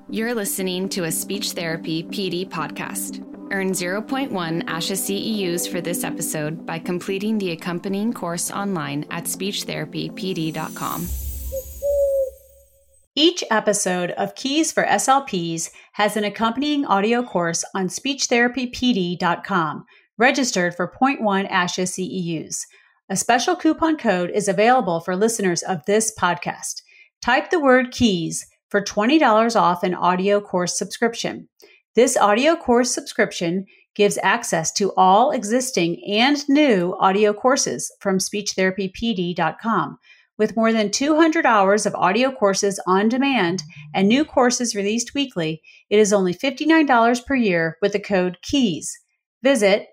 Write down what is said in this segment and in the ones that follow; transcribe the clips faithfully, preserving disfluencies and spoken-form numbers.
You're listening to a Speech Therapy P D podcast. Earn zero point one ASHA C E Us for this episode by completing the accompanying course online at speech therapy p d dot com. Each episode of Keys for S L Ps has an accompanying audio course on speech therapy p d dot com, registered for zero point one ASHA C E Us. A special coupon code is available for listeners of this podcast. Type the word KEYS for twenty dollars off an audio course subscription. This audio course subscription gives access to all existing and new audio courses from speech therapy p d dot com. With more than two hundred hours of audio courses on demand and new courses released weekly, it is only fifty-nine dollars per year with the code KEYS. Visit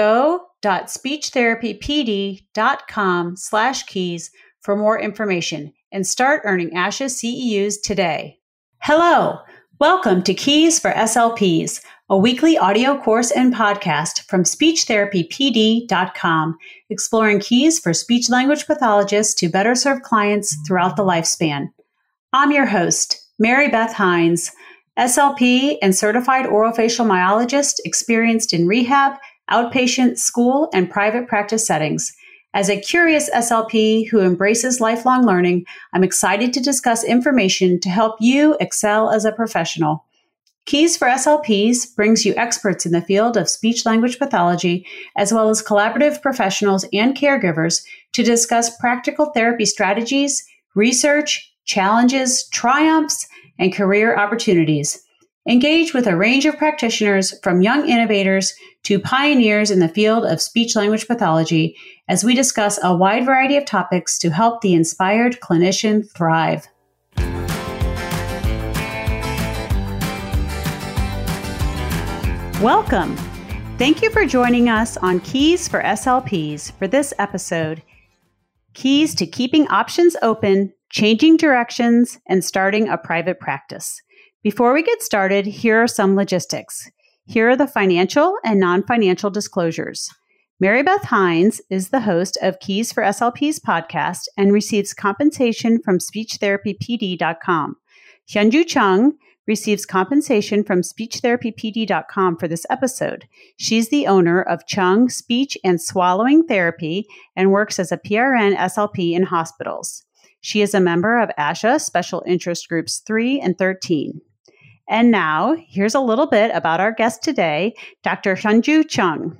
go.speechtherapypd.com slash keys for more information and start earning ASHA C E Us today. Hello, welcome to Keys for S L Ps, a weekly audio course and podcast from speech therapy p d dot com, exploring keys for speech-language pathologists to better serve clients throughout the lifespan. I'm your host, Mary Beth Hines, S L P and certified orofacial myologist experienced in rehab, outpatient, school, and private practice settings. As a curious S L P who embraces lifelong learning, I'm excited to discuss information to help you excel as a professional. Keys for S L Ps brings you experts in the field of speech-language pathology, as well as collaborative professionals and caregivers to discuss practical therapy strategies, research, challenges, triumphs, and career opportunities. Engage with a range of practitioners from young innovators to pioneers in the field of speech-language pathology as we discuss a wide variety of topics to help the inspired clinician thrive. Welcome. Thank you for joining us on Keys for S L Ps for this episode, Keys to Keeping Options Open, Changing Directions, and Starting a Private Practice. Before we get started, here are some logistics. Here are the financial and non-financial disclosures. Mary Beth Hines is the host of Keys for S L Ps podcast and receives compensation from speech therapy p d dot com. Hyunju Chung receives compensation from speech therapy p d dot com for this episode. She's the owner of Chung Speech and Swallowing Therapy and works as a P R N S L P in hospitals. She is a member of ASHA Special Interest Groups three and thirteen. And now, here's a little bit about our guest today, Doctor Hyunju Chung.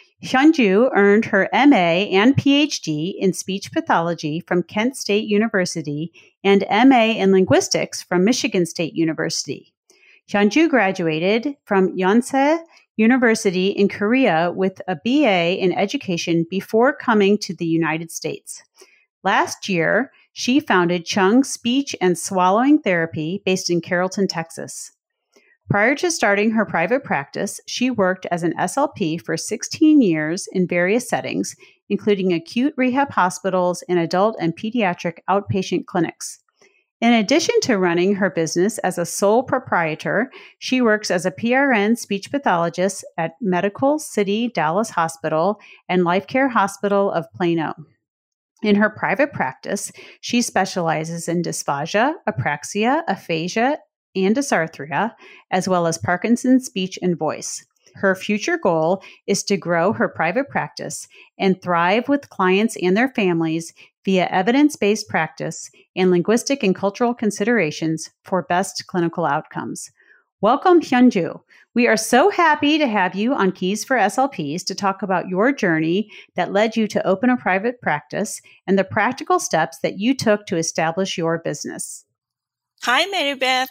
Hyunju earned her M A and P H D in speech pathology from Kent State University and M A in linguistics from Michigan State University. Hyunju graduated from Yonsei University in Korea with a B A in education before coming to the United States. Last year, she founded Chung Speech and Swallowing Therapy based in Carrollton, Texas. Prior to starting her private practice, she worked as an S L P for sixteen years in various settings, including acute rehab hospitals and adult and pediatric outpatient clinics. In addition to running her business as a sole proprietor, she works as a P R N speech pathologist at Medical City Dallas Hospital and Life Care Hospital of Plano. In her private practice, she specializes in dysphagia, apraxia, aphasia, and dysarthria, as well as Parkinson's speech and voice. Her future goal is to grow her private practice and thrive with clients and their families via evidence-based practice and linguistic and cultural considerations for best clinical outcomes. Welcome, Hyunju. We are so happy to have you on Keys for S L Ps to talk about your journey that led you to open a private practice and the practical steps that you took to establish your business. Hi, Mary Beth.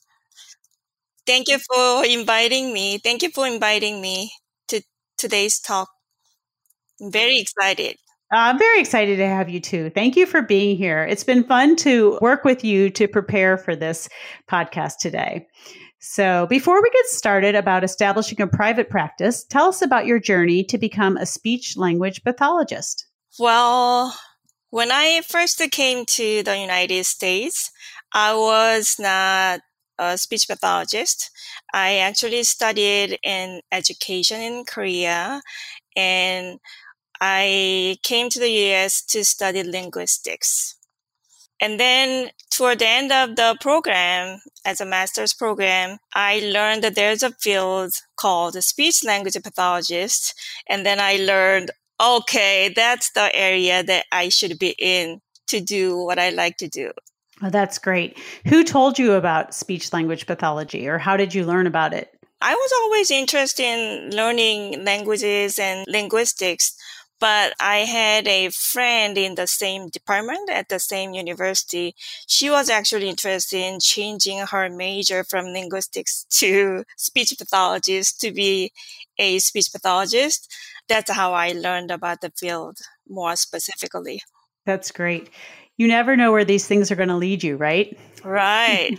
Thank you for inviting me. Thank you for inviting me to today's talk. I'm very excited. I'm very excited to have you too. Thank you for being here. It's been fun to work with you to prepare for this podcast today. So before we get started about establishing a private practice, tell us about your journey to become a speech-language pathologist. Well, when I first came to the United States, I was not a speech pathologist. I actually studied in education in Korea, and I came to the U S to study linguistics. And then toward the end of the program, as a master's program, I learned that there's a field called speech language pathologist. And then I learned, okay, that's the area that I should be in to do what I like to do. Oh, that's great. Who told you about speech language pathology, or how did you learn about it? I was always interested in learning languages and linguistics, but I had a friend in the same department at the same university. She was actually interested in changing her major from linguistics to speech pathologist to be a speech pathologist. That's how I learned about the field more specifically. That's great. You never know where these things are going to lead you, right? Right.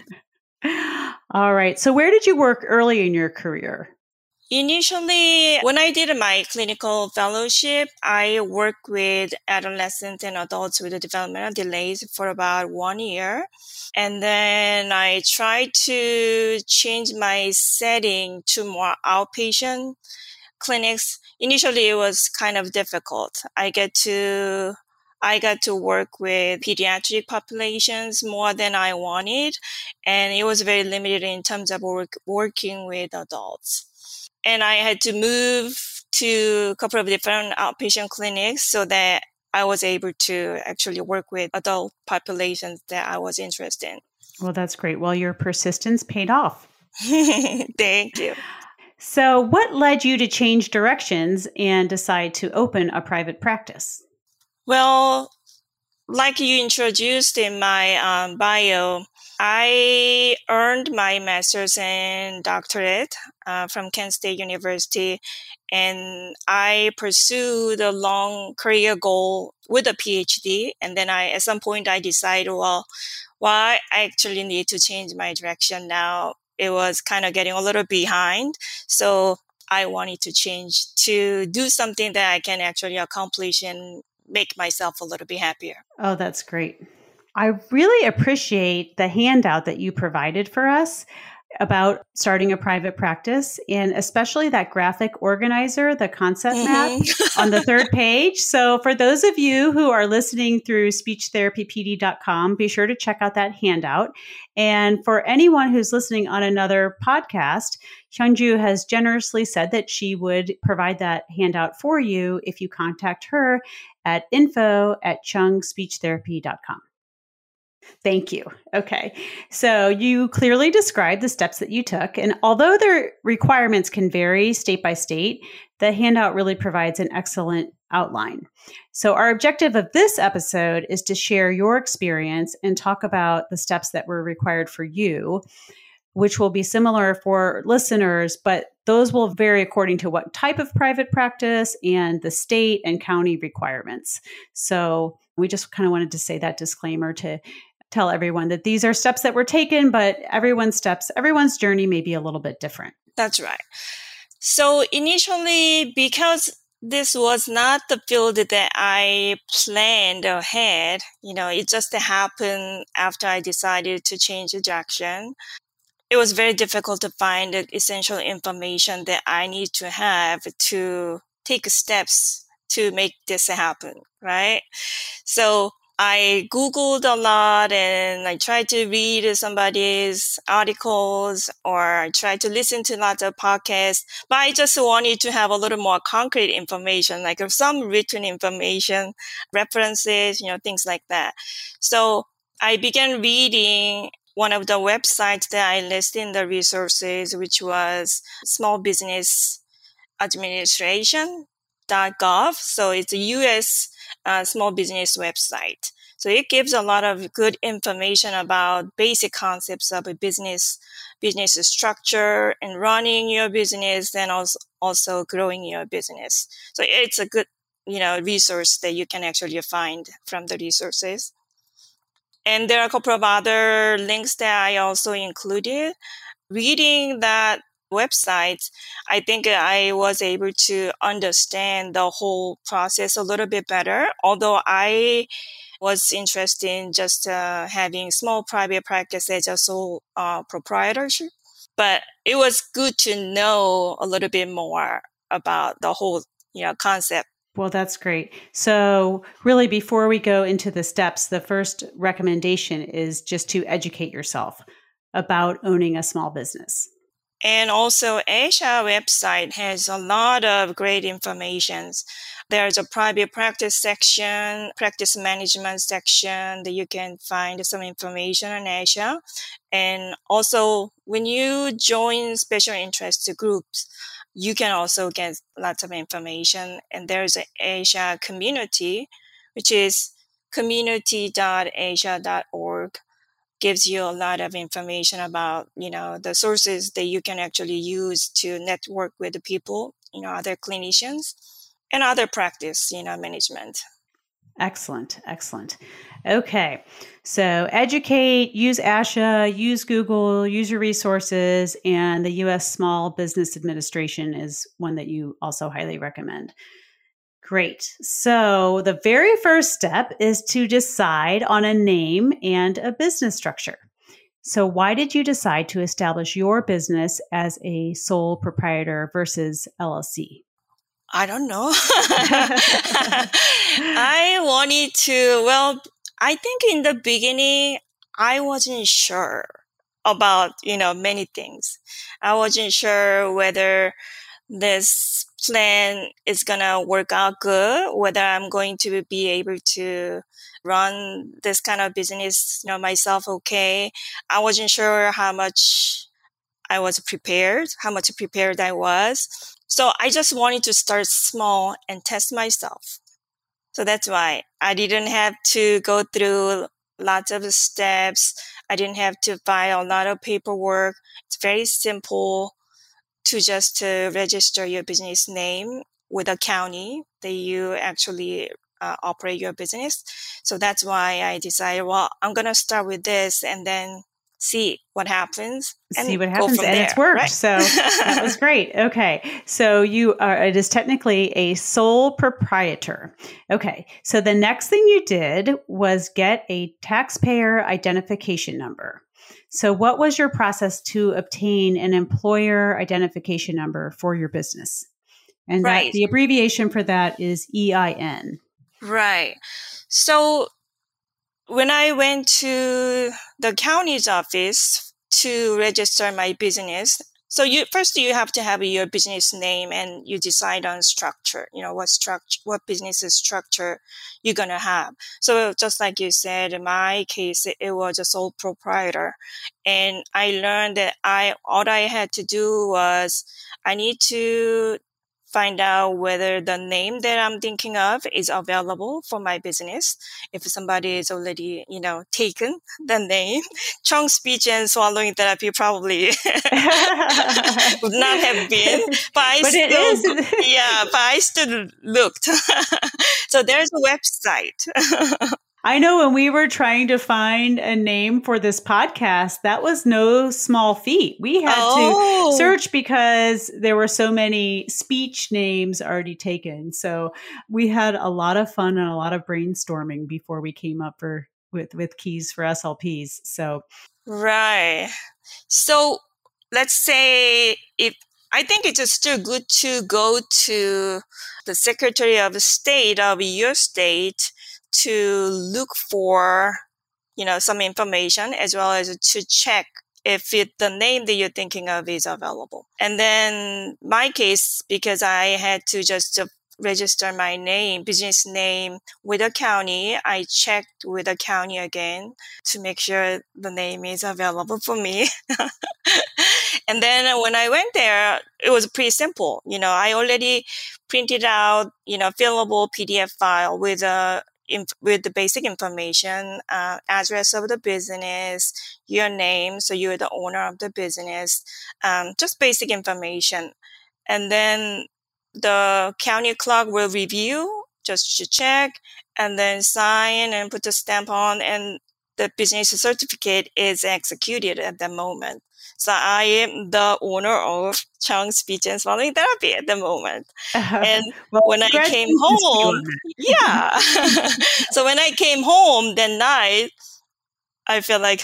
All right. So where did you work early in your career? Initially, when I did my clinical fellowship, I worked with adolescents and adults with developmental delays for about one year. And then I tried to change my setting to more outpatient clinics. Initially, it was kind of difficult. I get to I got to work with pediatric populations more than I wanted, and it was very limited in terms of work, working with adults. And I had to move to a couple of different outpatient clinics so that I was able to actually work with adult populations that I was interested in. Well, that's great. Well, your persistence paid off. Thank you. So what led you to change directions and decide to open a private practice? Well, like you introduced in my um, bio, I earned my master's and doctorate uh, from Kent State University, and I pursued a long career goal with a PhD. And then I, at some point, I decided, well, well, I actually need to change my direction now. It was kind of getting a little behind, so I wanted to change to do something that I can actually accomplish and make myself a little bit happier. Oh, that's great. I really appreciate the handout that you provided for us about starting a private practice, and especially that graphic organizer, the concept mm-hmm. map on the third page. So for those of you who are listening through speech therapy p d dot com, be sure to check out that handout. And for anyone who's listening on another podcast, Hyunju has generously said that she would provide that handout for you if you contact her at info at chung speech therapy dot com. Thank you. Okay. So you clearly described the steps that you took. And although their requirements can vary state by state, the handout really provides an excellent outline. So our objective of this episode is to share your experience and talk about the steps that were required for you, which will be similar for listeners, but those will vary according to what type of private practice and the state and county requirements. So we just kind of wanted to say that disclaimer to tell everyone that these are steps that were taken, but everyone's steps, everyone's journey may be a little bit different. That's right. So initially, because this was not the field that I planned ahead, you know, it just happened after I decided to change the direction. It was very difficult to find the essential information that I need to have to take steps to make this happen, right? So I Googled a lot and I tried to read somebody's articles or I tried to listen to lots of podcasts, but I just wanted to have a little more concrete information, like some written information, references, you know, things like that. So I began reading one of the websites that I listed in the resources, which was Small Business Administration dot gov. So it's a U S uh, small business website. So it gives a lot of good information about basic concepts of a business, business structure and running your business, and also, also growing your business. So it's a good, you know, resource that you can actually find from the resources. And there are a couple of other links that I also included. Reading that website, I think I was able to understand the whole process a little bit better, although I was interested in just uh, having small private practice as a sole uh, proprietorship. But it was good to know a little bit more about the whole, you know, concept Well, that's great. So really, before we go into the steps, the first recommendation is just to educate yourself about owning a small business. And also, Asia website has a lot of great information. There's a private practice section, practice management section that you can find some information on Asia. And also, when you join special interest groups, you can also get lots of information. And there's an Asia community, which is community dot asia dot org. Gives you a lot of information about, you know, the sources that you can actually use to network with the people, you know, other clinicians and other practice, you know, management. Excellent. Excellent. Okay. So educate, use ASHA, use Google, use your resources, and the U S Small Business Administration is one that you also highly recommend. Great. So the very first step is to decide on a name and a business structure. So why did you decide to establish your business as a sole proprietor versus L L C? I don't know. I wanted to, well, I think in the beginning, I wasn't sure about, you know, many things. I wasn't sure whether this plan is going to work out good, whether I'm going to be able to run this kind of business, you know, myself okay. I wasn't sure how much I was prepared, how much prepared I was. So I just wanted to start small and test myself. So that's why I didn't have to go through lots of steps. I didn't have to file a lot of paperwork. It's very simple to just uh, register your business name with a county that you actually uh, operate your business. So that's why I decided, well, I'm going to start with this and then see what happens. And see what happens. And there, it's worked. right? So that was great. Okay. So you are, it is technically a sole proprietor. Okay. So the next thing you did was get a taxpayer identification number. So what was your process to obtain an employer identification number for your business? And right. that, the abbreviation for that is E I N. Right. So when I went to the county's office to register my business, so you first you have to have your business name and you decide on structure, you know, what structure, what business structure you're going to have. So just like you said, in my case, it was a sole proprietor. And I learned that I, all I had to do was I need to find out whether the name that I'm thinking of is available for my business. If somebody is already, you know, taken the name, Chong Speech and Swallowing Therapy probably would not have been. But I but still, it is. yeah, but I still looked. So there's a website. I know when we were trying to find a name for this podcast, that was no small feat. We had oh. to search because there were so many speech names already taken. So we had a lot of fun and a lot of brainstorming before we came up for with, with keys for S L Ps. So right. So let's say if I think it's still good to go to the Secretary of State of your state to look for, you know, some information as well as to check if it, the name that you're thinking of is available. And then my case, because I had to just register my name, business name with a county, I checked with the county again to make sure the name is available for me. And then when I went there, it was pretty simple. You know, I already printed out, you know, fillable P D F file with a with the basic information, uh, address of the business, your name, so you're the owner of the business, um, just basic information. And then the county clerk will review, just to check, and then sign and put the stamp on, and the business certificate is executed at the moment. So I am the owner of Chong Speech and Swallowing Therapy at the moment. Uh, and well, when I came home, yeah. So when I came home that night, I felt like,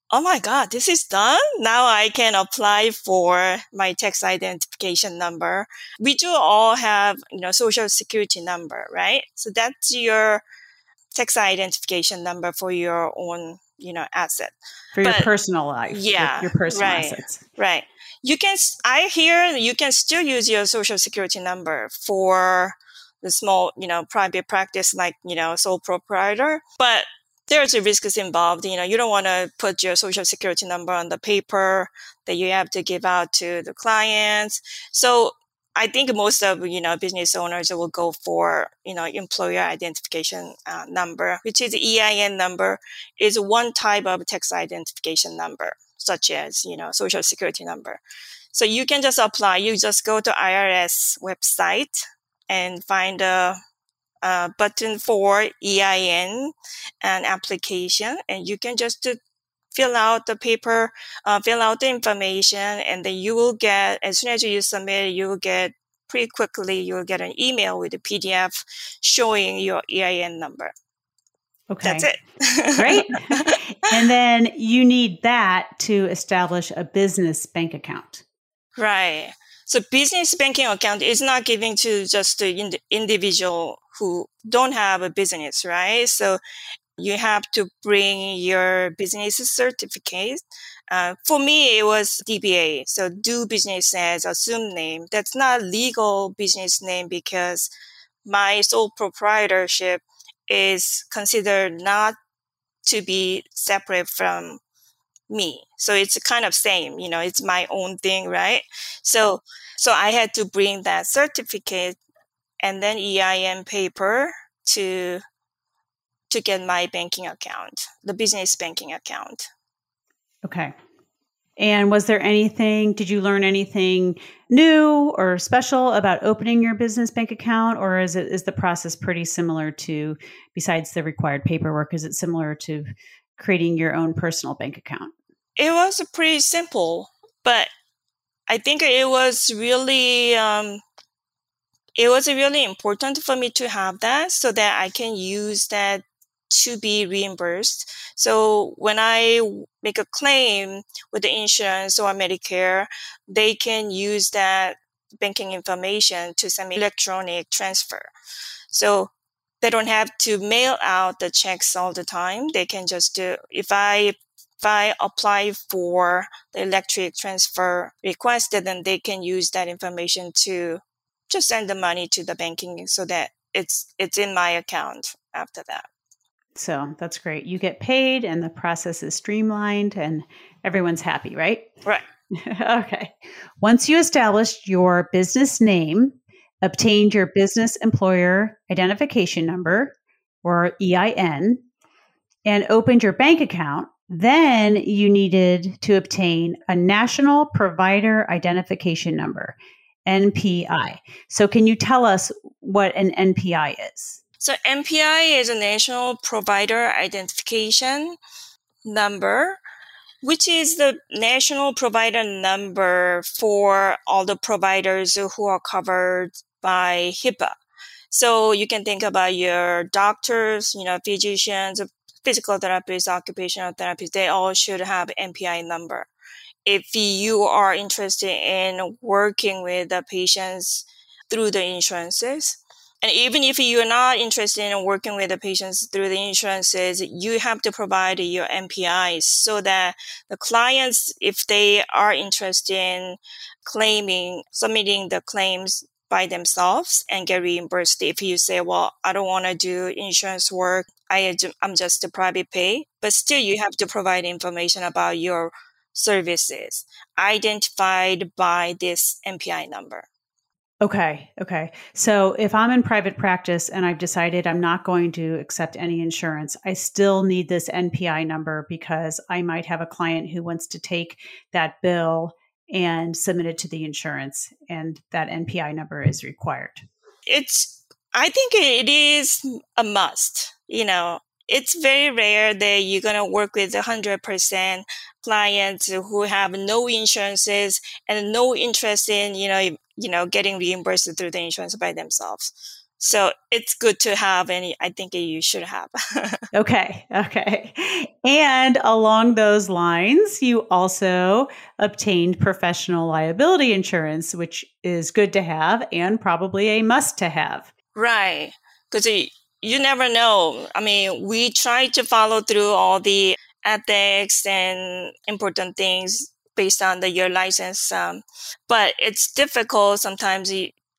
oh my God, this is done? Now I can apply for my tax identification number. We do all have, you know, social security number, right? So that's your tax identification number for your own, you know, asset. For your But personal life, your, yeah, your personal right, assets. right. You can, I hear you can still use your social security number for the small, you know, private practice, like, you know, sole proprietor. But there's a risks involved. You know, you don't want to put your social security number on the paper that you have to give out to the clients. So I think most of, you know, business owners will go for, you know, employer identification uh, number, which is E I N number, is one type of tax identification number, such as, you know, social security number. So you can just apply. You just go to I R S website and find a, a button for E I N and application, and you can just uh, fill out the paper, uh, fill out the information, and then you will get, as soon as you submit, you will get pretty quickly, you will get an email with a P D F showing your E I N number. Okay. That's it. Great. And then you need that to establish a business bank account. Right. So business banking account is not giving to just the ind- individual who don't have a business, right? So you have to bring your business certificate. Uh, for me, it was D B A. So do business as assumed name. That's not legal business name because my sole proprietorship is considered not to be separate from me. So it's kind of same, you know, it's my own thing, right? So, so I had to bring that certificate and then E I N paper to, to get my banking account, the business banking account. Okay. And was there anything, did you learn anything new or special about opening your business bank account? Or is it, is the process pretty similar to, besides the required paperwork, is it similar to creating your own personal bank account? It was pretty simple, but I think it was really, um, it was really important for me to have that so that I can use that to be reimbursed. So when I make a claim with the insurance or Medicare, they can use that banking information to send me electronic transfer. So they don't have to mail out the checks all the time. They can just do, if I if I apply for the electric transfer request, then they can use that information to just send the money to the banking so that it's it's in my account after that. So that's great. You get paid and the process is streamlined and everyone's happy, right? Right. Okay. Once you established your business name, obtained your business employer identification number or E I N, and opened your bank account, then you needed to obtain a national provider identification number, N P I. So can you tell us what an N P I is? So N P I is a National Provider Identification Number, which is the national provider number for all the providers who are covered by HIPAA. So you can think about your doctors, you know, physicians, physical therapists, occupational therapists, they all should have N P I number. If you are interested in working with the patients through the insurances, and even if you're not interested in working with the patients through the insurances, you have to provide your N P Is so that the clients, if they are interested in claiming, submitting the claims by themselves and get reimbursed. If you say, well, I don't want to do insurance work, I, I'm just a private pay, but still you have to provide information about your services identified by this N P I number. Okay. Okay. So if I'm in private practice and I've decided I'm not going to accept any insurance, I still need this N P I number because I might have a client who wants to take that bill and submit it to the insurance, and that N P I number is required. It's, I think it is a must. You know, it's very rare that you're going to work with one hundred percent clients who have no insurances and no interest in, you know, you know, getting reimbursed through the insurance by themselves. So it's good to have, and I think you should have. Okay. Okay. And along those lines, you also obtained professional liability insurance, which is good to have and probably a must to have. Right. Because you, you never know. I mean, we try to follow through all the ethics and important things based on the your license. Um, but it's difficult sometimes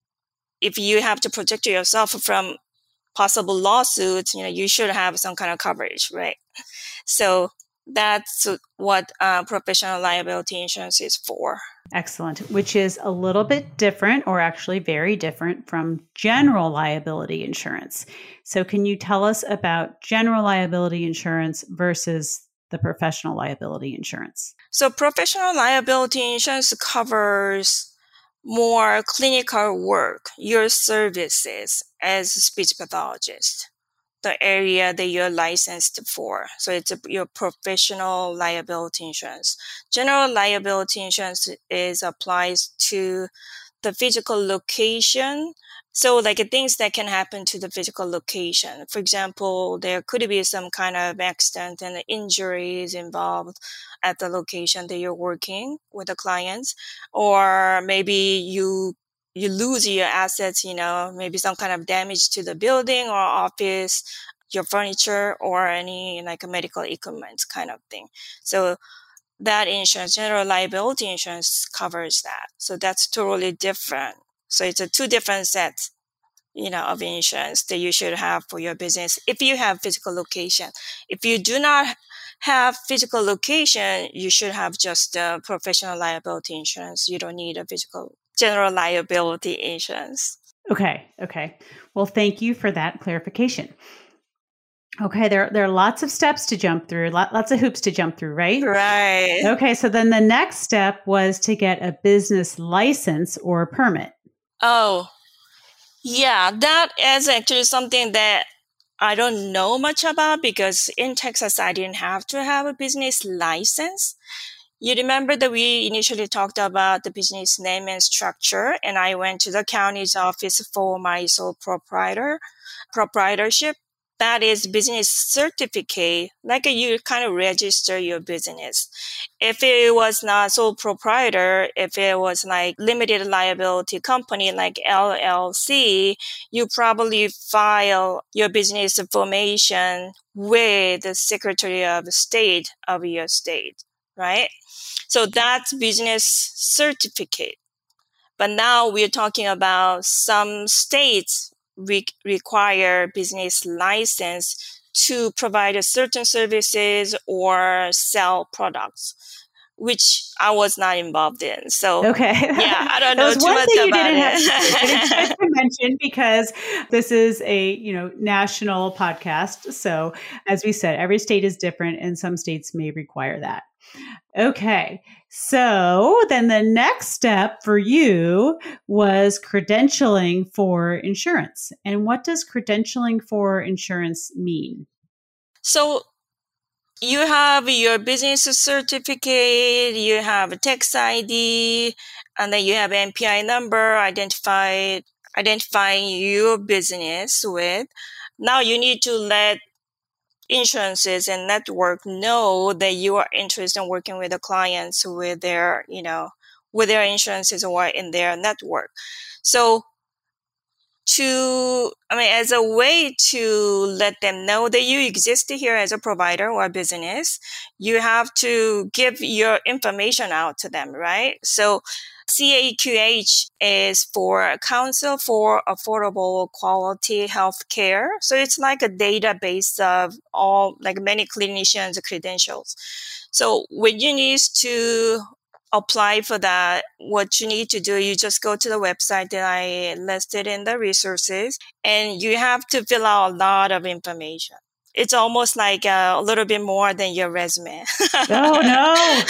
if you have to protect yourself from possible lawsuits, you know, you should have some kind of coverage, right? So that's what uh, professional liability insurance is for. Excellent, which is a little bit different, or actually very different from general liability insurance. So can you tell us about general liability insurance versus the professional liability insurance? So professional liability insurance covers more clinical work, your services as a speech pathologist, the area that you're licensed for. So it's a, your professional liability insurance. General liability insurance is applies to the physical location. So like things that can happen to the physical location. For example, there could be some kind of accident and injuries involved at the location that you're working with the clients, or maybe you you lose your assets, you know, maybe some kind of damage to the building or office, your furniture, or any like a medical equipment kind of thing. So that insurance, general liability insurance, covers that. So that's totally different. So it's a two different sets, you know, of insurance that you should have for your business if you have physical location. If you do not have physical location, you should have just a professional liability insurance. You don't need a physical general liability insurance. Okay. Okay. Well, thank you for that clarification. Okay, there, there are lots of steps to jump through, lots of hoops to jump through, right? Right. Okay, so then the next step was to get a business license or a permit. Oh, yeah, that is actually something that I don't know much about, because in Texas, I didn't have to have a business license. You remember that we initially talked about the business name and structure, and I went to the county's office for my sole proprietor, proprietorship. That is business certificate, like you kind of register your business. If it was not sole proprietor, if it was like limited liability company like L L C, you probably file your business information with the Secretary of State of your state, right? So that's business certificate. But now we're talking about some states re- require business license to provide certain services or sell products, which I was not involved in. So, okay. yeah, I don't know too one much thing you about didn't it. Have, it's good to mention, because this is a, you know, national podcast. So as we said, every state is different, and some states may require that. Okay. So then the next step for you was credentialing for insurance. And what does credentialing for insurance mean? So you have your business certificate, you have a tax I D, and then you have N P I number, identified, identifying your business with. Now you need to let insurances and network know that you are interested in working with the clients with their, you know, with their insurances or in their network. So to, I mean, as a way to let them know that you exist here as a provider or a business, you have to give your information out to them, right? So C A Q H is for Council for Affordable Quality Healthcare. So it's like a database of all, like many clinicians' credentials. So when you need to apply for that, what you need to do, you just go to the website that I listed in the resources, and you have to fill out a lot of information. It's almost like a, a little bit more than your resume. Oh, no.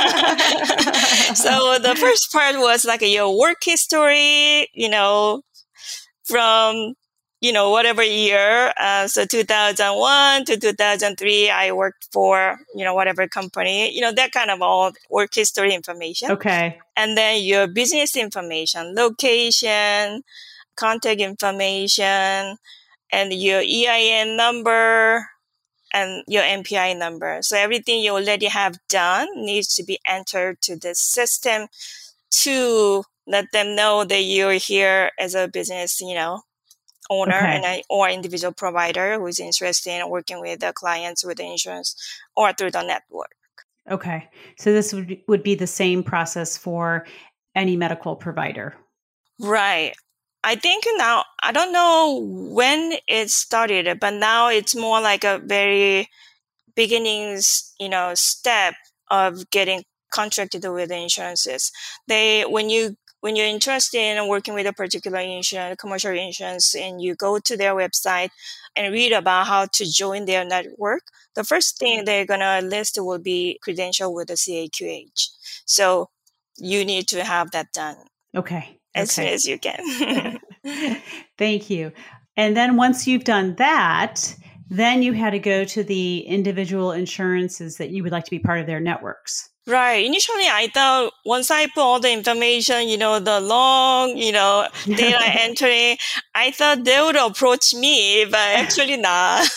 So the first part was like your work history, you know, from, you know, whatever year. Uh, so two thousand one to two thousand three, I worked for, you know, whatever company, you know, that kind of all work history information. Okay. And then your business information, location, contact information, and your E I N number, and your M P I number. So everything you already have done needs to be entered to the system to let them know that you're here as a business, you know, owner Okay. and a, or individual provider who is interested in working with the clients with the insurance or through the network. Okay. So this would be, would be the same process for any medical provider. Right. I think now, I don't know when it started, but now it's more like a very beginnings, you know, step of getting contracted with the insurances. They, when you, when you're interested in working with a particular insurance, commercial insurance, and you go to their website and read about how to join their network, the first thing they're going to list will be credential with the C A Q H. So you need to have that done. Okay. As soon Okay. as you can. Thank you. And then once you've done that, then you had to go to the individual insurances that you would like to be part of their networks. Right. Initially, I thought once I put all the information, you know, the long, you know, data entry, I thought they would approach me, but actually not.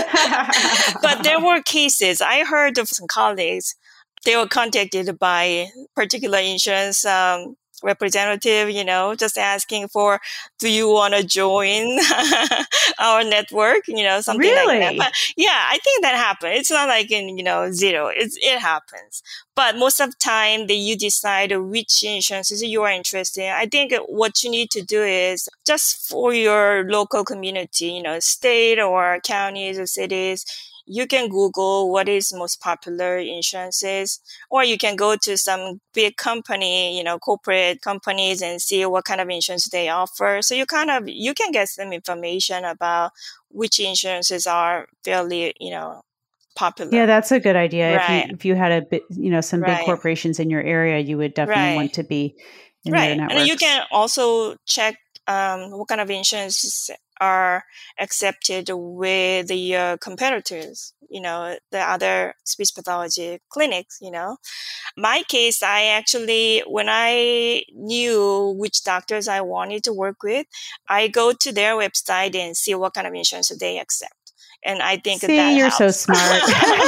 But there were cases. I heard of some colleagues, they were contacted by particular insurance um, representative, you know, just asking for, do you want to join our network? You know, something Really? like that. But yeah, I think that happened. It's not like in, you know, zero. It's, it happens. But most of the time that you decide which insurances you are interested in, I think what you need to do is just for your local community, you know, state or counties or cities, you can Google what is most popular insurances, or you can go to some big company, you know, corporate companies and see what kind of insurance they offer. So you kind of, you can get some information about which insurances are fairly, you know, popular. Yeah, that's a good idea. Right. If you if you had a bit, you know, some big Right. corporations in your area, you would definitely Right. want to be in Right. their networks. And then you can also check um, what kind of insurances are accepted with the uh, competitors, you know, the other speech pathology clinics, you know. My case, I actually, when I knew which doctors I wanted to work with, I go to their website and see what kind of insurance they accept. And I think See, that you're helps. so smart.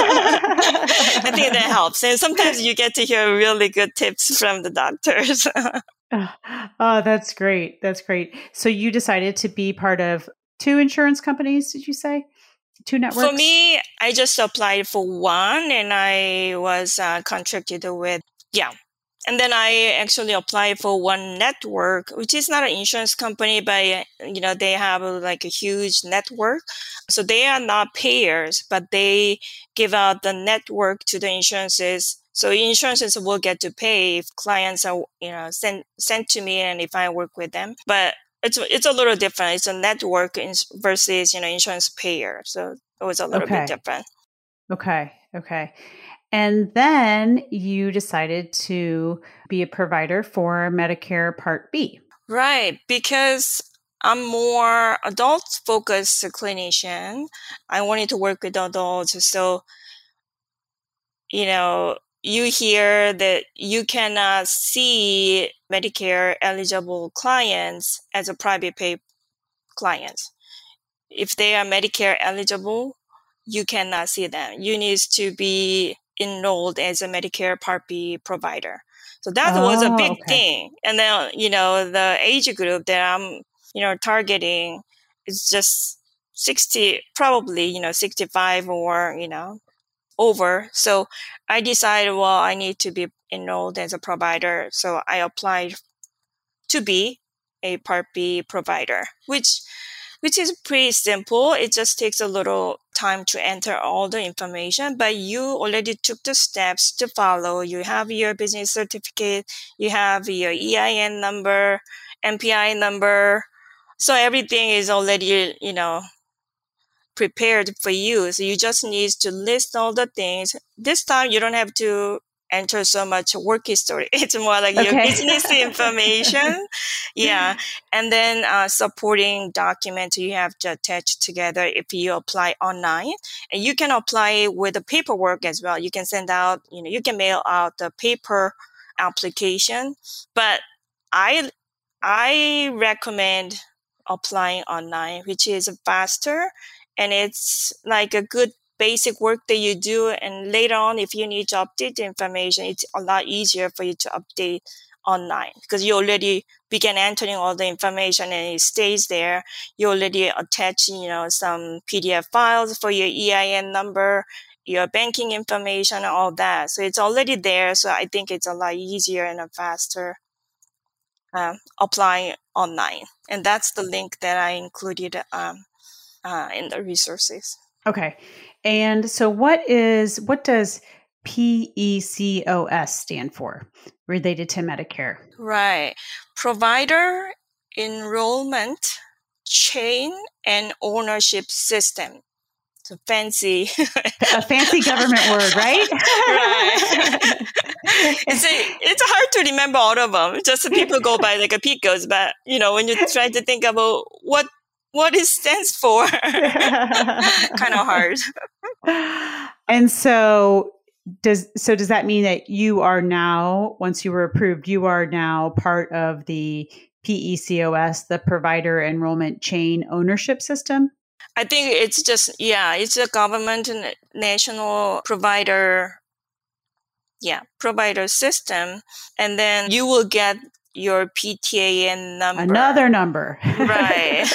I think that helps. And sometimes you get to hear really good tips from the doctors. Oh, that's great. That's great. So you decided to be part of two insurance companies, did you say? Two networks? For me, I just applied for one and I was uh, contracted with, yeah. And then I actually applied for one network, which is not an insurance company, but, you know, they have a, like a huge network. So they are not payers, but they give out the network to the insurances. So insurances will get to pay if clients are, you know, sent, sent to me and if I work with them. But it's it's a little different. It's a network versus, you know, insurance payer. So it was a little Okay. bit different. Okay. Okay. And then you decided to be a provider for Medicare Part B. Right. Because I'm more adult focused clinician. I wanted to work with adults. So, you know, you hear that you cannot see Medicare eligible clients as a private pay client. If they are Medicare eligible, you cannot see them. You need to be enrolled as a Medicare Part B provider. So that Oh, was a big okay. thing. And then, you know, the age group that I'm, you know, targeting is just sixty, probably, you know, sixty-five or, you know, over. So I decided, well, I need to be enrolled as a provider. So I applied to be a Part B provider, which which is pretty simple. It just takes a little time to enter all the information, but you already took the steps to follow. You have your business certificate, you have your E I N number, M P I number. So everything is already, you know, prepared for you. So you just need to list all the things. This time you don't have to enter so much work history. It's more like your Okay. business information. Yeah. And then uh, supporting documents you have to attach together if you apply online. And you can apply with the paperwork as well. You can send out, you know, you can mail out the paper application. But I I recommend applying online, which is faster, and it's like a good basic work that you do. And later on, if you need to update the information, it's a lot easier for you to update online because you already began entering all the information and it stays there. You already attach, you know, some P D F files for your E I N number, your banking information, and all that. So it's already there. So I think it's a lot easier and faster uh, applying online. And that's the link that I included um, uh, in the resources. Okay. And so what is, what does P E C O S stand for related to Medicare? Right. Provider Enrollment Chain and Ownership System. It's a fancy, a fancy government word, right? Right. It's a, it's hard to remember all of them. Just people go by like a PICOs, but you know when you try to think about what what it stands for, kind of hard. And so does so does that mean that you are now, once you were approved, you are now part of the P E C O S, the Provider Enrollment Chain Ownership System? I think it's just, yeah, it's a government national provider, yeah, provider system. And then you will get your P T A N number. Another number. Right.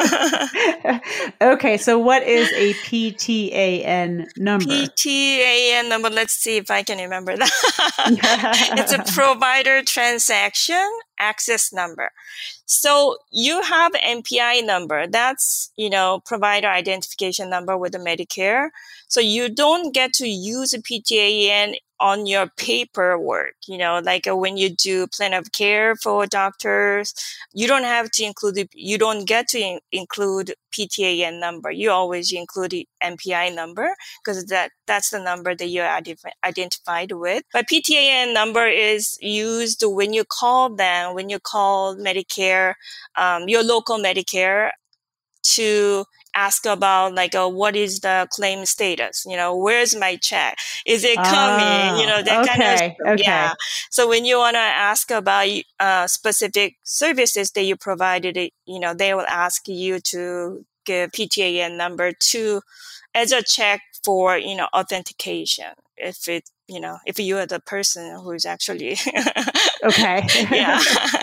Okay, so what is a P T A N number? P T A N number, let's see if I can remember that. It's a provider transaction access number. So you have N P I number. That's, you know, provider identification number with the Medicare. So you don't get to use a P T A N on your paperwork, you know, like uh, when you do plan of care for doctors, you don't have to include, it, you don't get to in- include P T A N number. You always include the N P I number because that, that's the number that you're ident- identified with. But P T A N number is used when you call them, when you call Medicare, um, your local Medicare, to ask about like, uh, what is the claim status? You know, where's my check? Is it coming? Oh, you know, that okay, kind of, okay. yeah. So when you want to ask about uh, specific services that you provided, you know, they will ask you to give P T A N number to, as a check for, you know, authentication. If it, you know, if you are the person who's actually. Okay. Yeah.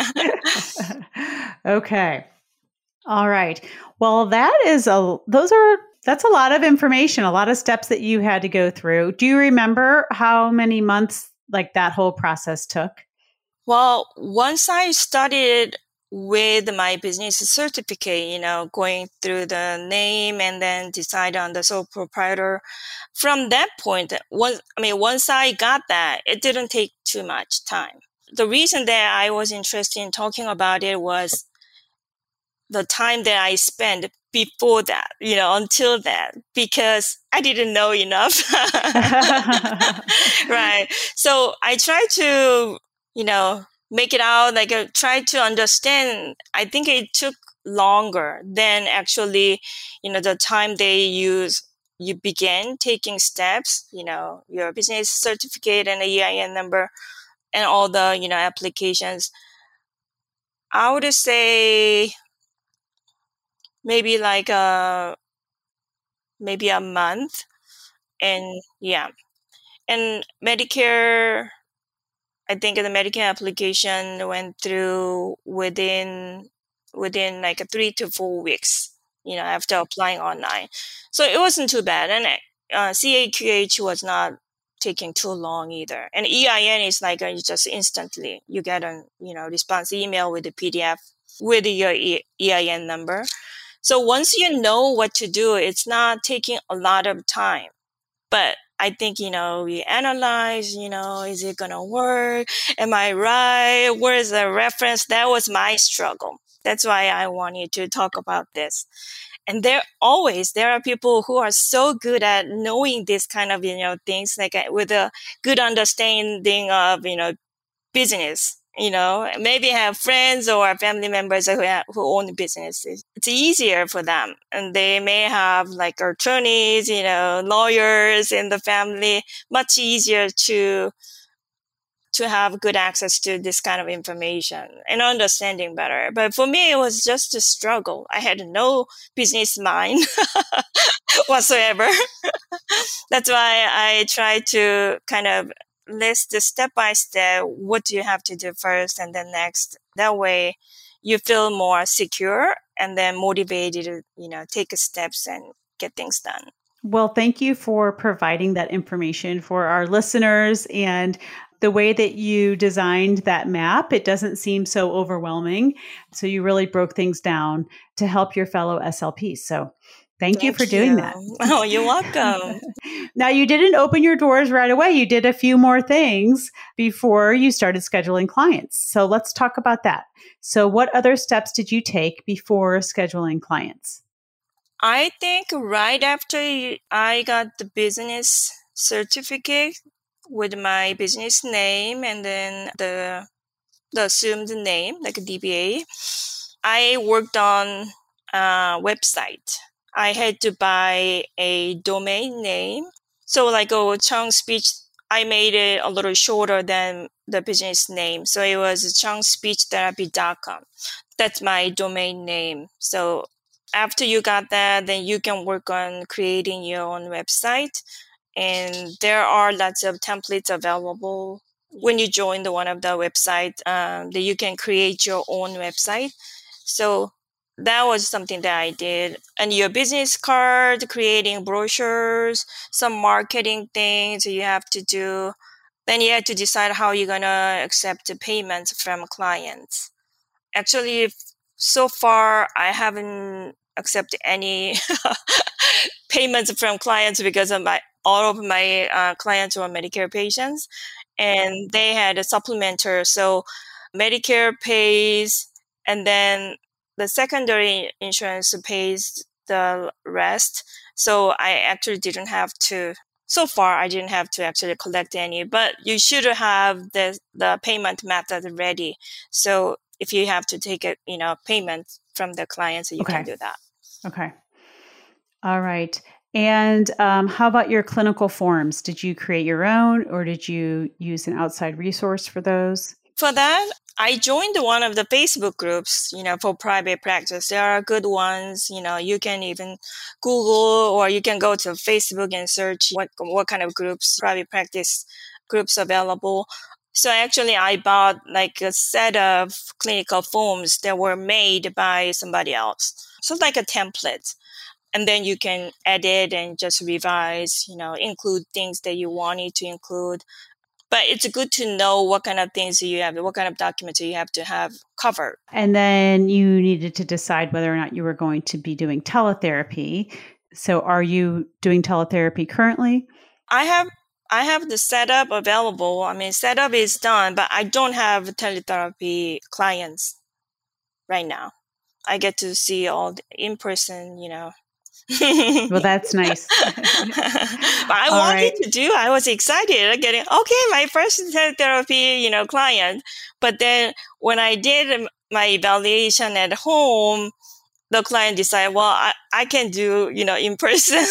Okay. All right. Well, that is a, those are, that's a lot of information, a lot of steps that you had to go through. Do you remember how many months like that whole process took? Well, once I started with my business certificate, you know, going through the name and then decide on the sole proprietor, from that point, once, I mean, once I got that, it didn't take too much time. The reason that I was interested in talking about it was the time that I spent before that, you know, until that, because I didn't know enough. Right. So I tried to, you know, make it out, like uh, try to understand. I think it took longer than actually, you know, the time they use, you began taking steps, you know, your business certificate and the E I N number and all the, you know, applications. I would say maybe like a, maybe a month. And yeah. And Medicare, I think the Medicare application went through within, within like a three to four weeks, you know, after applying online. So it wasn't too bad. And uh, C A Q H was not taking too long either. And E I N is like uh, just instantly, you get a, you know, response email with the P D F with your e- EIN number. So once you know what to do, it's not taking a lot of time. But I think, you know, we analyze, you know, is it going to work? Am I right? Where is the reference? That was my struggle. That's why I wanted to talk about this. And there always, there are people who are so good at knowing this kind of, you know, things, like uh, with a good understanding of, you know, business. You know, maybe have friends or family members who have, who own businesses. It's easier for them, and they may have like attorneys, you know, lawyers in the family. Much easier to to to have good access to this kind of information and understanding better. But for me, it was just a struggle. I had no business mind whatsoever. That's why I try to kind of list the step by step, what do you have to do first and then next. That way you feel more secure and then motivated to, you know, take steps and get things done. Well, thank you for providing that information for our listeners, and the way that you designed that map, it doesn't seem so overwhelming. So you really broke things down to help your fellow S L Ps. So thank, thank you for doing you. that. Oh, you're welcome. Now, you didn't open your doors right away. You did a few more things before you started scheduling clients. So let's talk about that. So what other steps did you take before scheduling clients? I think right after I got the business certificate with my business name and then the the assumed name, like a D B A, I worked on a website. I had to buy a domain name. So like a Chang Speech, I made it a little shorter than the business name. So it was chang speech therapy dot com. That's my domain name. So after you got that, then you can work on creating your own website. And there are lots of templates available when you join the one of the website um, that you can create your own website. So that was something that I did. And your business card, creating brochures, some marketing things you have to do. Then you have to decide how you're going to accept the payments from clients. Actually, so far, I haven't accepted any payments from clients because of my all of my uh, clients were Medicare patients, and they had a supplementer. So Medicare pays, and then the secondary insurance pays the rest. So I actually didn't have to. So far, I didn't have to actually collect any. But you should have the the payment method ready. So if you have to take a you know payment from the clients, you okay. can do that. Okay. All right. And um, how about your clinical forms? Did you create your own, or did you use an outside resource for those? For that, I joined one of the Facebook groups, you know, for private practice. There are good ones. You know, you can even Google, or you can go to Facebook and search what what kind of groups, private practice groups available. So actually, I bought like a set of clinical forms that were made by somebody else. So like a template. And then you can edit and just revise, you know, include things that you wanted to include. But it's good to know what kind of things you have, what kind of documents you have to have covered. And then you needed to decide whether or not you were going to be doing teletherapy. So are you doing teletherapy currently? I have I have the setup available. I mean, setup is done, but I don't have teletherapy clients right now. I get to see all the in-person, you know. Well, that's nice. But I all wanted right. to do, I was excited getting, okay, my first teletherapy, you know, client. But then when I did my evaluation at home, the client decided, well, I, I can do, you know, in person.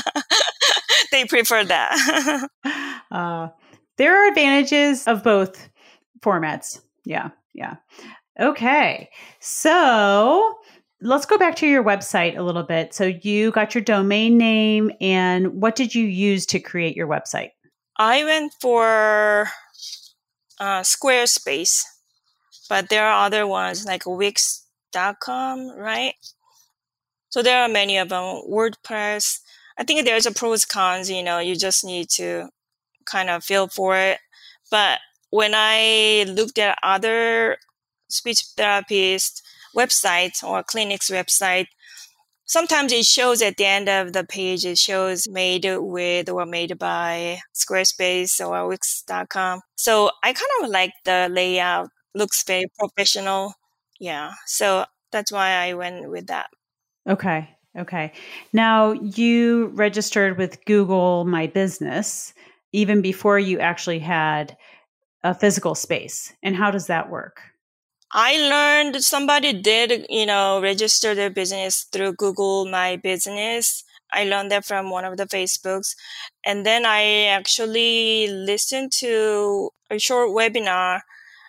They prefer that. uh, there are advantages of both formats. Yeah. Yeah. Okay. So let's go back to your website a little bit. So you got your domain name, and what did you use to create your website? I went for uh, Squarespace, but there are other ones like Wix dot com, right? So there are many of them. WordPress. I think there's a pros cons, you know, you just need to kind of feel for it. But when I looked at other speech therapist websites or clinics website, sometimes it shows at the end of the page, it shows made with or made by Squarespace or Wix dot com. So I kind of like the layout, looks very professional. Yeah. So that's why I went with that. Okay. Okay. Now, you registered with Google My Business even before you actually had a physical space. And how does that work? I learned somebody did, you know, register their business through Google My Business. I learned that from one of the Facebooks. And then I actually listened to a short webinar.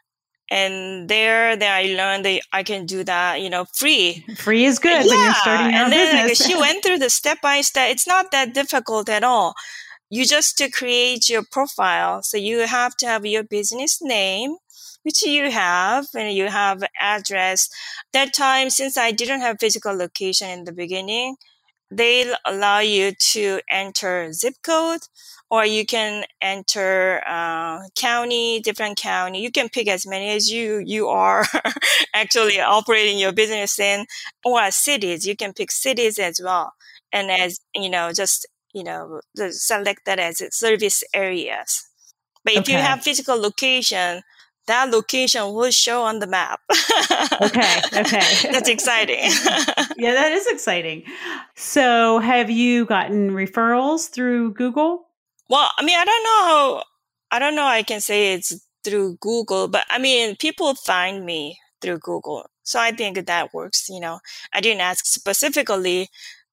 And there, then I learned that I can do that, you know, free. Free is good yeah. when you're starting your and own then business. Like, she went through the step by step. It's not that difficult at all. You just to create your profile. So you have to have your business name, which you have, and you have address. That time, since I didn't have physical location in the beginning, they allow you to enter zip code, or you can enter uh, county, different county. You can pick as many as you you are actually operating your business in, or cities. You can pick cities as well, and as you know, just you know, select that as service areas. But if Okay. you have physical location, that location will show on the map. okay. Okay. That's exciting. Yeah, that is exciting. So have you gotten referrals through Google? Well, I mean, I don't know how, I don't know I can say it's through Google, but I mean, people find me through Google. So I think that works, you know. I didn't ask specifically,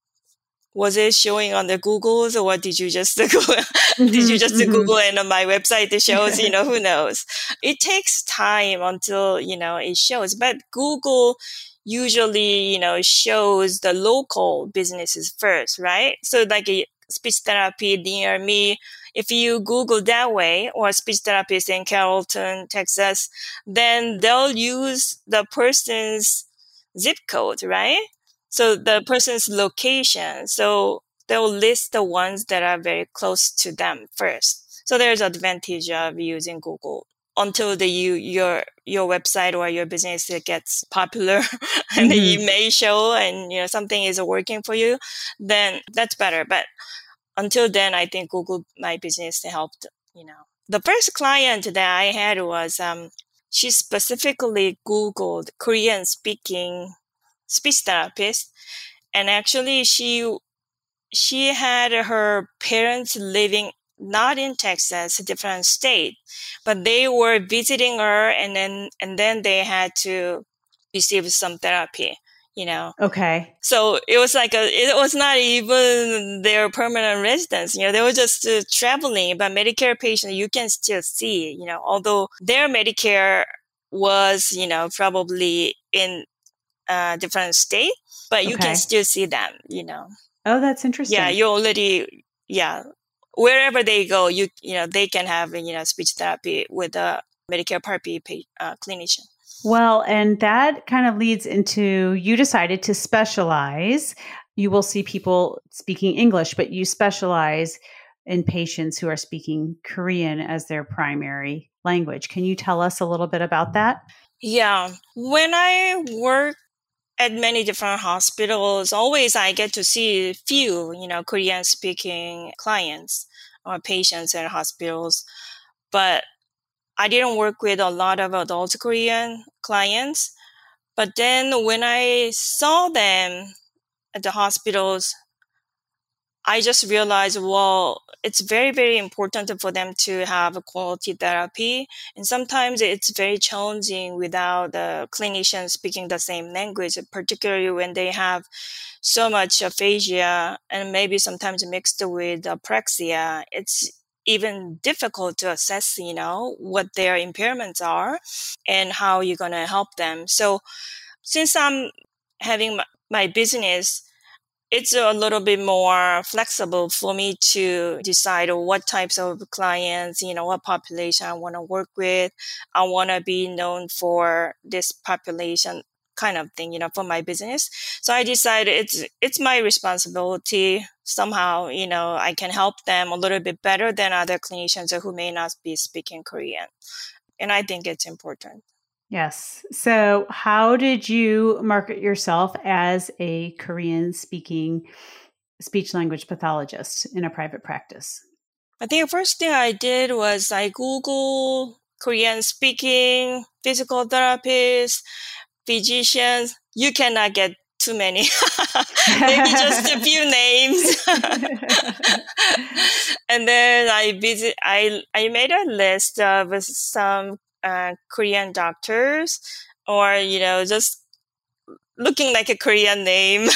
was it showing on the Googles, or what did you just Google? Mm-hmm, did you just mm-hmm. Google and on my website it shows, you know, who knows? It takes time until, you know, it shows. But Google usually, you know, shows the local businesses first, right? So like a speech therapy near me, if you Google that way, or speech therapist in Carrollton, Texas, then they'll use the person's zip code, right? So the person's location. So they'll list the ones that are very close to them first. So there's advantage of using Google until the you your your website or your business gets popular and Mm-hmm. you may show and you know something is working for you, then that's better. But until then, I think Google My Business helped. You know, the first client that I had was um, she specifically Googled Korean speaking speech therapist, and actually she she had her parents living not in Texas, a different state, but they were visiting her, and then and then they had to receive some therapy, you know. Okay. So it was like a, it was not even their permanent residence, you know, they were just uh, traveling. But Medicare patient, you can still see, you know, although their Medicare was, you know, probably in a different state, but you Okay. can still see them, you know. Oh, that's interesting. Yeah, you already, yeah, wherever they go, you you know, they can have, you know, speech therapy with a Medicare Part B uh, clinician. Well, and that kind of leads into you decided to specialize. You will see people speaking English, but you specialize in patients who are speaking Korean as their primary language. Can you tell us a little bit about that? Yeah. When I work at many different hospitals, always I get to see few, you know, Korean speaking clients or patients in hospitals. But I didn't work with a lot of adult Korean clients. But then when I saw them at the hospitals, I just realized, well, it's very, very important for them to have a quality therapy. And sometimes it's very challenging without the clinician speaking the same language, particularly when they have so much aphasia and maybe sometimes mixed with apraxia. It's even difficult to assess, you know, what their impairments are and how you're going to help them. So since I'm having my, my business, it's a little bit more flexible for me to decide what types of clients, you know, what population I want to work with. I want to be known for this population kind of thing, you know, for my business. So I decided it's it's my responsibility. Somehow, you know, I can help them a little bit better than other clinicians who may not be speaking Korean. And I think it's important. Yes. So how did you market yourself as a Korean speaking speech language pathologist in a private practice? I think the first thing I did was I Googled Korean speaking physical therapists, physicians. You cannot get too many. Maybe just a few names. And then I visit I I made a list of some uh, Korean doctors, or you know, just looking like a Korean name.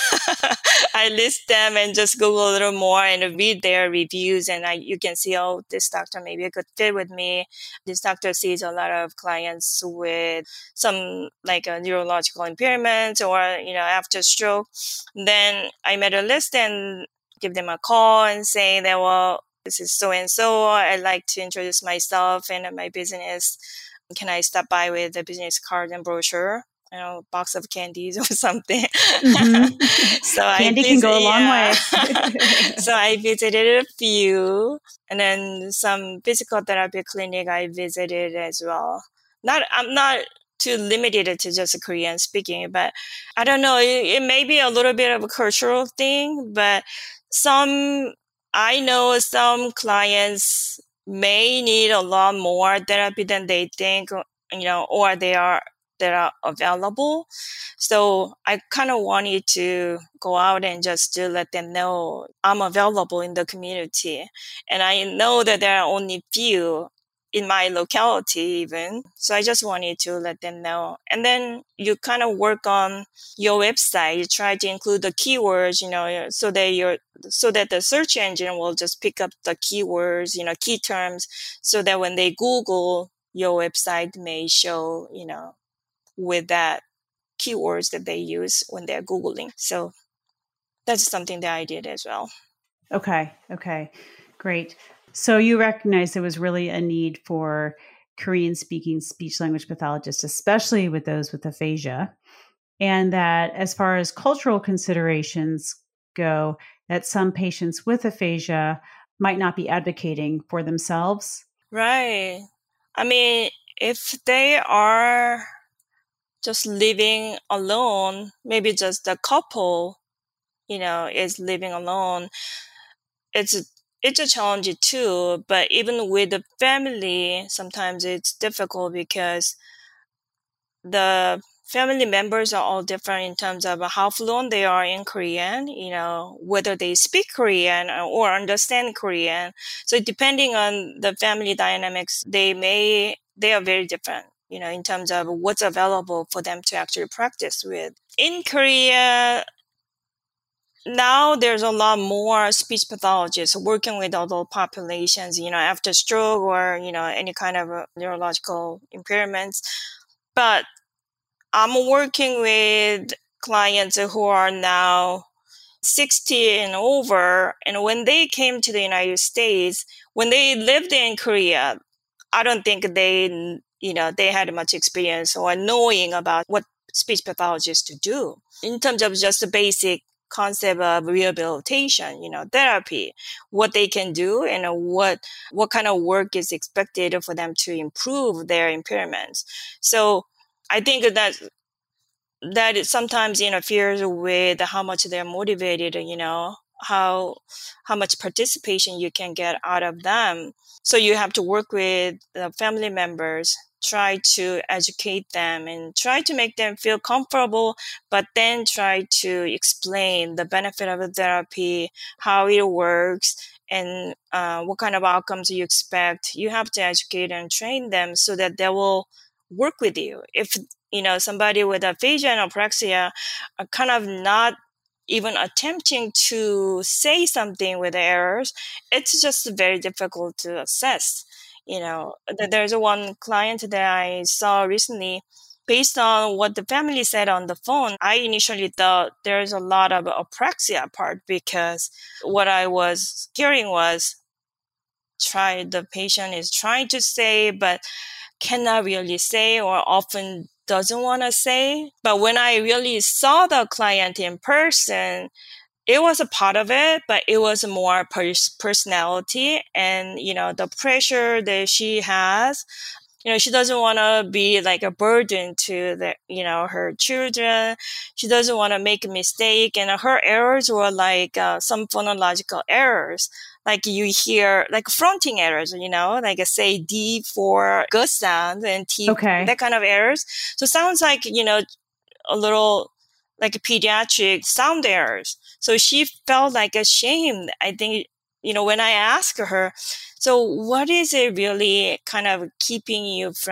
I list them and just Google a little more and read their reviews. And I, you can see, oh, this doctor may be a good fit with me. This doctor sees a lot of clients with some like a neurological impairment or, you know, after stroke. Then I made a list and give them a call and say that, well, this is so and so. I'd like to introduce myself and my business. Can I stop by with a business card and brochure? You know, a box of candies or something. Mm-hmm. So Candy I can go a long yeah. way. So I visited a few, and then some physical therapy clinic I visited as well. Not, I'm not too limited to just Korean speaking, but I don't know. It, it may be a little bit of a cultural thing, but some I know some clients may need a lot more therapy than they think, you know, or they are that are available. So I kind of wanted to go out and just to let them know I'm available in the community. And I know that there are only few in my locality even. So I just wanted to let them know. And then you kind of work on your website. You try to include the keywords, you know, so that you're, so that the search engine will just pick up the keywords, you know, key terms, so that when they Google, your website may show, you know, with that keywords that they use when they're Googling. So that's something that I did as well. Okay. Okay. Great. So you recognize there was really a need for Korean speaking speech language pathologists, especially with those with aphasia. And that as far as cultural considerations go, that some patients with aphasia might not be advocating for themselves. Right. I mean, if they are just living alone, maybe just the couple, you know, is living alone, it's a, it's a challenge too. But even with the family, sometimes it's difficult because the family members are all different in terms of how fluent they are in Korean, you know, whether they speak Korean or understand Korean. So depending on the family dynamics, they may, they are very different, you know, in terms of what's available for them to actually practice with. In Korea, now there's a lot more speech pathologists working with adult populations, you know, after stroke or, you know, any kind of uh, neurological impairments. But I'm working with clients who are now sixty and over. And when they came to the United States, when they lived in Korea, I don't think they, you know, they had much experience or knowing about what speech pathologists to do in terms of just the basic concept of rehabilitation, you know, therapy, what they can do and what, what kind of work is expected for them to improve their impairments. So I think that that it sometimes interferes with how much they're motivated, you know, how how much participation you can get out of them. So you have to work with the family members, try to educate them and try to make them feel comfortable, but then try to explain the benefit of the therapy, how it works, and uh, what kind of outcomes you expect. You have to educate and train them so that they will work with you. If, you know, somebody with aphasia and apraxia are kind of not even attempting to say something with errors, it's just very difficult to assess. You know, there's one client that I saw recently. Based on what the family said on the phone, I initially thought there's a lot of apraxia part, because what I was hearing was try the patient is trying to say, but cannot really say or often doesn't want to say. But when I really saw the client in person, it was a part of it, but it was more pers- personality and, you know, the pressure that she has. You know, she doesn't want to be like a burden to the, you know, her children. She doesn't want to make a mistake. And her errors were like uh, some phonological errors. Like you hear like fronting errors, you know, like a, say D for good sound and T, Okay. that kind of errors. So it sounds like, you know, a little like a pediatric sound errors. So she felt like ashamed. I think, you know, when I asked her, so what is it really kind of keeping you from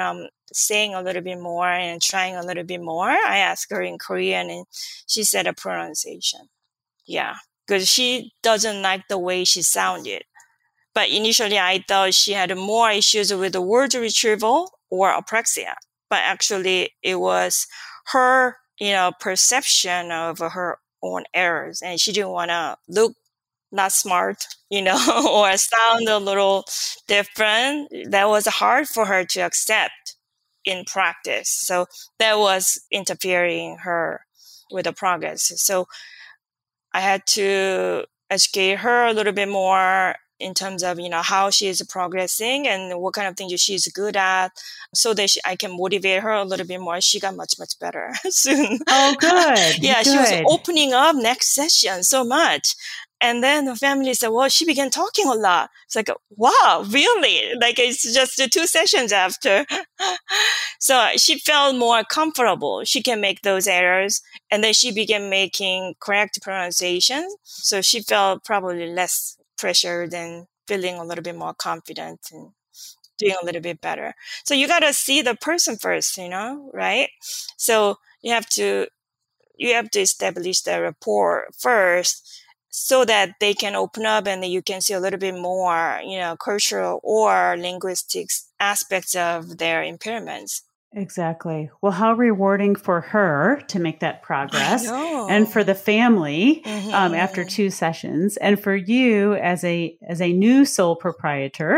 saying a little bit more and trying a little bit more, I asked her in Korean and she said a pronunciation. Yeah, because she doesn't like the way she sounded. But initially I thought she had more issues with the word retrieval or apraxia. But actually it was her, you know, perception of her own errors. And she didn't want to look not smart, you know, or sound a little different. That was hard for her to accept in practice. So that was interfering her with the progress. So I had to educate her a little bit more in terms of, you know, how she is progressing and what kind of things she's good at so that she, I can motivate her a little bit more. She got much, much better soon. Oh, good. Yeah, good. She was opening up next session so much. And then the family said, well, she began talking a lot. It's like, wow, really? Like it's just two sessions after. So she felt more comfortable. She can make those errors. And then she began making correct pronunciations. So she felt probably less pressure than feeling a little bit more confident and doing a little bit better. So you got to see the person first, you know, right? So you have to, you have to establish the rapport first so that they can open up and you can see a little bit more, you know, cultural or linguistics aspects of their impairments. Exactly. Well, how rewarding for her to make that progress and for the family mm-hmm. um, after two sessions, and for you as a as a new sole proprietor,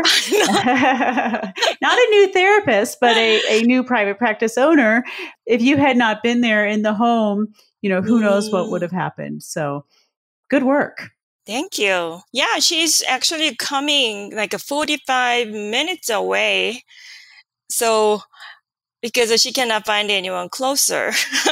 not a new therapist, but a, a new private practice owner. If you had not been there in the home, you know, who mm. knows what would have happened. So good work. Thank you. Yeah, she's actually coming like a forty-five minutes away. So because she cannot find anyone closer.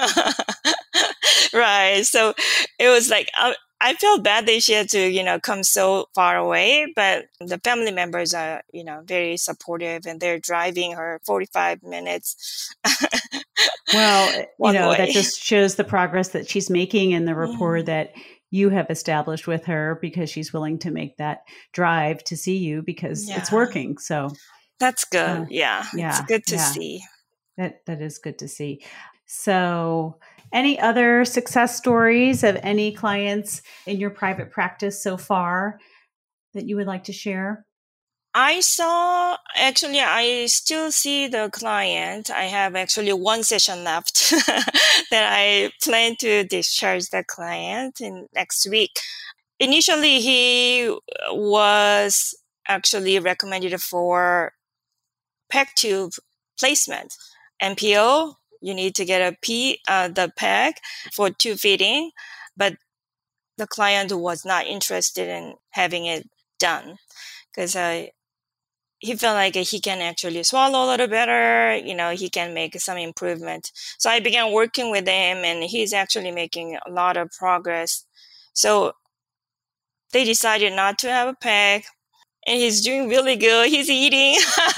Right. So it was like, I, I felt bad that she had to, you know, come so far away, but the family members are, you know, very supportive and they're driving her forty-five minutes. Well, you know, way. That just shows the progress that she's making and the rapport mm. that you have established with her because she's willing to make that drive to see you because yeah. it's working. So that's good. Uh, yeah. yeah. It's good to yeah. see. That that is good to see. So any other success stories of any clients in your private practice so far that you would like to share? I saw, actually, I still see the client. I have actually one session left that I plan to discharge the client in next week. Initially, he was actually recommended for PEG tube placement. N P O, you need to get a P, uh, the PEG for tube feeding, but the client was not interested in having it done because uh, he felt like he can actually swallow a little better, you know, he can make some improvement. So I began working with him and he's actually making a lot of progress. So they decided not to have a PEG and he's doing really good. He's eating.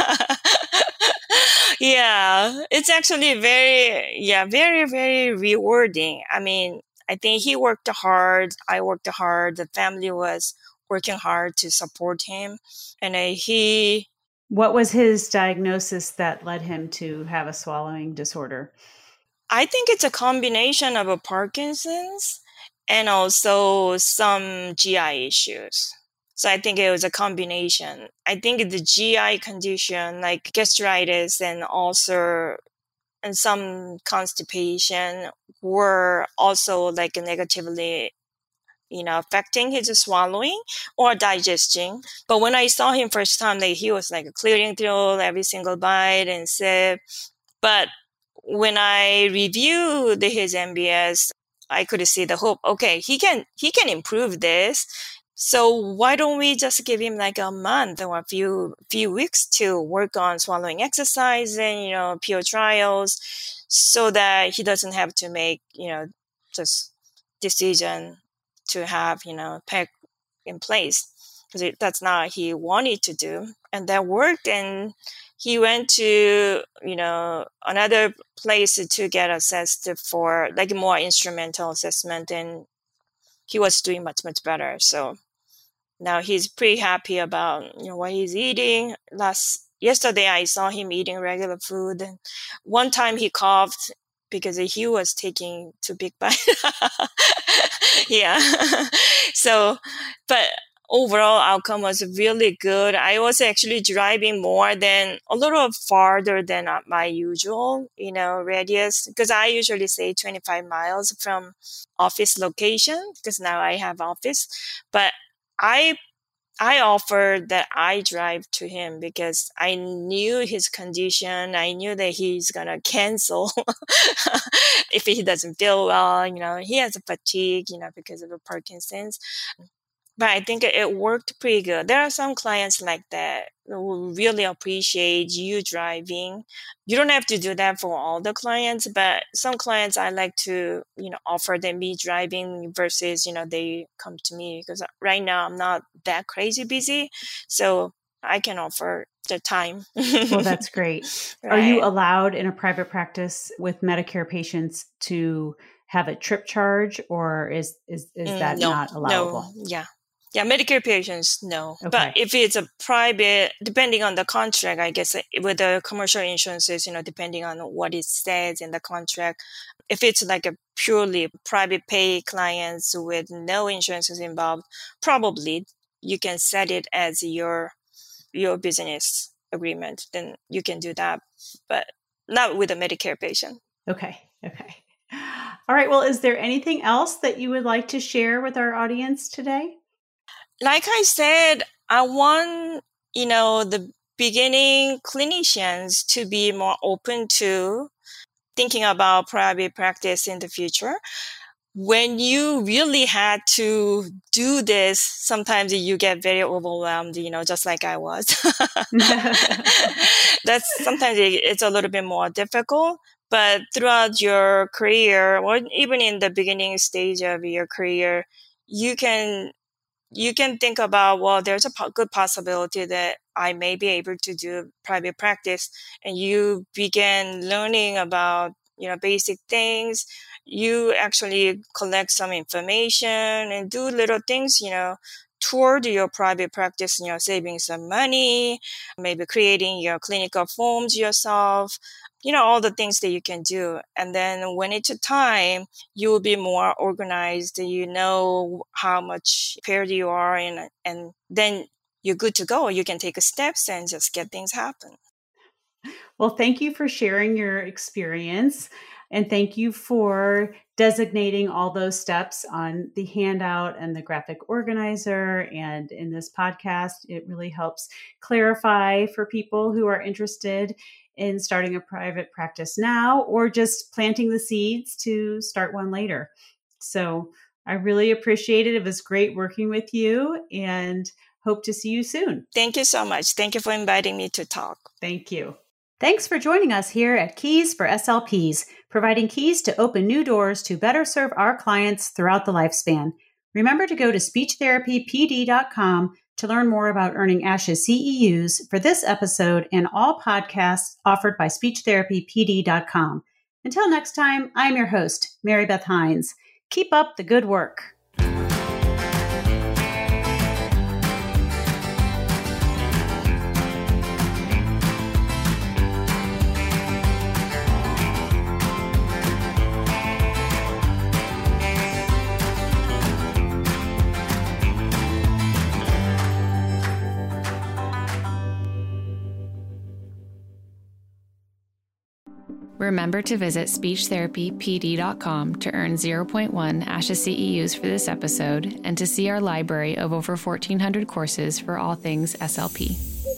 Yeah, it's actually very, yeah, very, very rewarding. I mean, I think he worked hard. I worked hard. The family was working hard to support him. And uh, he... What was his diagnosis that led him to have a swallowing disorder? I think it's a combination of a Parkinson's and also some G I issues. So I think it was a combination. I think the G I condition, like gastritis and ulcer and some constipation, were also like negatively, you know, affecting his swallowing or digesting. But when I saw him first time, like he was like clearing through every single bite and sip. But when I reviewed his M B S, I could see the hope. Okay, he can he can improve this. So why don't we just give him like a month or a few few weeks to work on swallowing exercise and, you know, P O trials so that he doesn't have to make, you know, just decision to have, you know, PEG in place because that's not what he wanted to do. And that worked. And he went to, you know, another place to get assessed for like more instrumental assessment. And he was doing much, much better. So now he's pretty happy about, you know, what he's eating. Last yesterday I saw him eating regular food. And one time he coughed because he was taking too big bite. Yeah. So, but overall outcome was really good. I was actually driving more than a little farther than my usual, you know, radius, because I usually say twenty-five miles from office location, because now I have office. But I I offered that I drive to him because I knew his condition. I knew that he's going to cancel if he doesn't feel well. You know, he has a fatigue, you know, because of the Parkinson's. But I think it worked pretty good. There are some clients like that who really appreciate you driving. You don't have to do that for all the clients, but some clients I like to, you know, offer them me driving versus, you know, they come to me because right now I'm not that crazy busy. So I can offer the time. Well, that's great. Right. Are you allowed in a private practice with Medicare patients to have a trip charge, or is is, is that mm, no, not allowable? No, yeah. Yeah, Medicare patients, no. Okay. But if it's a private, depending on the contract, I guess with the commercial insurances, you know, depending on what it says in the contract, if it's like a purely private pay clients with no insurances involved, probably you can set it as your your business agreement. Then you can do that, but not with a Medicare patient. Okay. Okay. All right. Well, is there anything else that you would like to share with our audience today? Like I said, I want, you know, the beginning clinicians to be more open to thinking about private practice in the future. When you really had to do this, sometimes you get very overwhelmed, you know, just like I was. That's sometimes it's a little bit more difficult. But throughout your career, or even in the beginning stage of your career, you can you can think about, well, there's a po- good possibility that I may be able to do private practice. And you begin learning about, you know, basic things. You actually collect some information and do little things, you know, toward your private practice, you know, saving some money, maybe creating your clinical forms yourself, you know, all the things that you can do. And then when it's time, you will be more organized. You know how much prepared you are, and and then you're good to go. You can take steps and just get things happen. Well, thank you for sharing your experience. And thank you for designating all those steps on the handout and the graphic organizer. And in this podcast, it really helps clarify for people who are interested in starting a private practice now, or just planting the seeds to start one later. So I really appreciate it. It was great working with you, and hope to see you soon. Thank you so much. Thank you for inviting me to talk. Thank you. Thanks for joining us here at Keys for S L Ps, providing keys to open new doors to better serve our clients throughout the lifespan. Remember to go to speech therapy p d dot com to learn more about earning ASHA C E Us for this episode and all podcasts offered by speech therapy p d dot com. Until next time, I'm your host, Mary Beth Hines. Keep up the good work. Remember to visit speech therapy p d dot com to earn zero point one ASHA C E Us for this episode and to see our library of over fourteen hundred courses for all things S L P.